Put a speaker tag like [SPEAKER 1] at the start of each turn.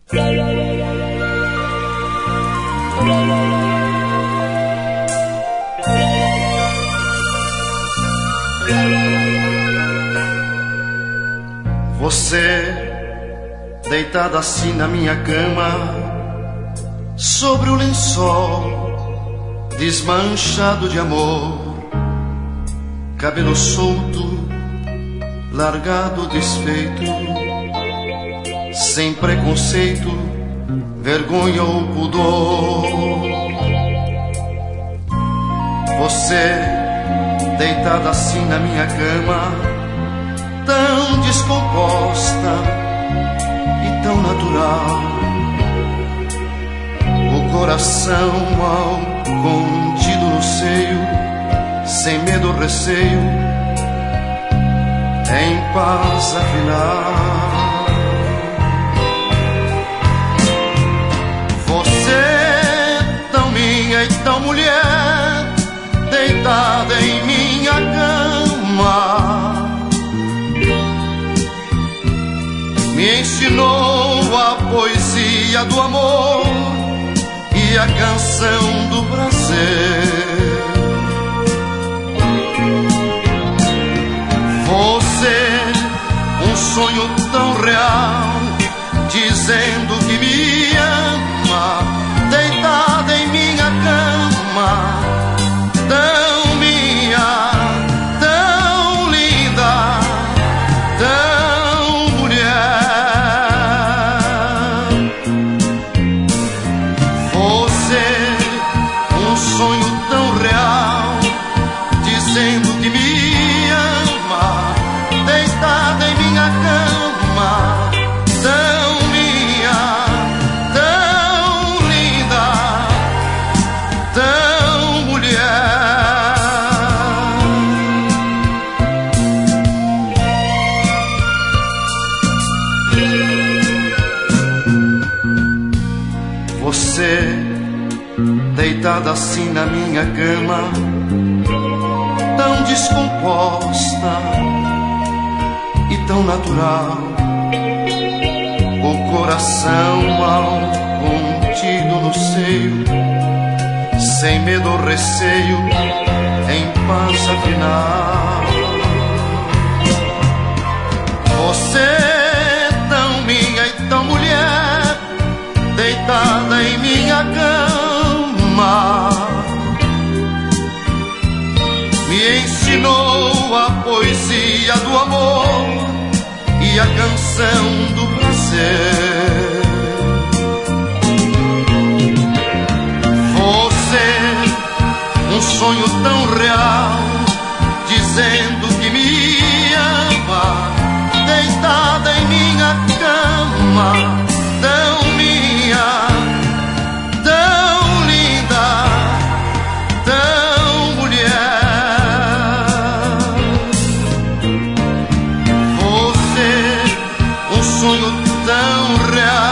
[SPEAKER 1] Você, deitada assim na minha cama, sobre o lençol, desmanchado de amor, cabelo solto, largado, desfeito, sem preconceito, vergonha ou pudor. Você, deitada assim na minha cama, tão descomposta e tão natural, o coração mal contido no seio, sem medo ou receio, em paz afinal. Você, tão minha e tão mulher, deitada em minha cama, me ensinou a poesia do amor e a canção do prazer. Você, um sonho tão real, dizendo que me ama, deitada em minha cama, tão minha, tão linda, tão mulher. Você, um sonho tão real, dizendo que me ama, deitada em minha cama, tão minha, tão linda, tão mulher. Você, deitada assim na minha cama, tão descomposta e tão natural, o coração mal contido no seio, sem medo ou receio, em paz afinal. Você, tão minha e tão mulher, deitada em minha cama, me ensinou a poesia do amor e a canção do prazer. Você, um sonho tão real, dizendo que me ama, deitada em minha cama, tão minha, tão linda, tão mulher. Você, um sonho tão real,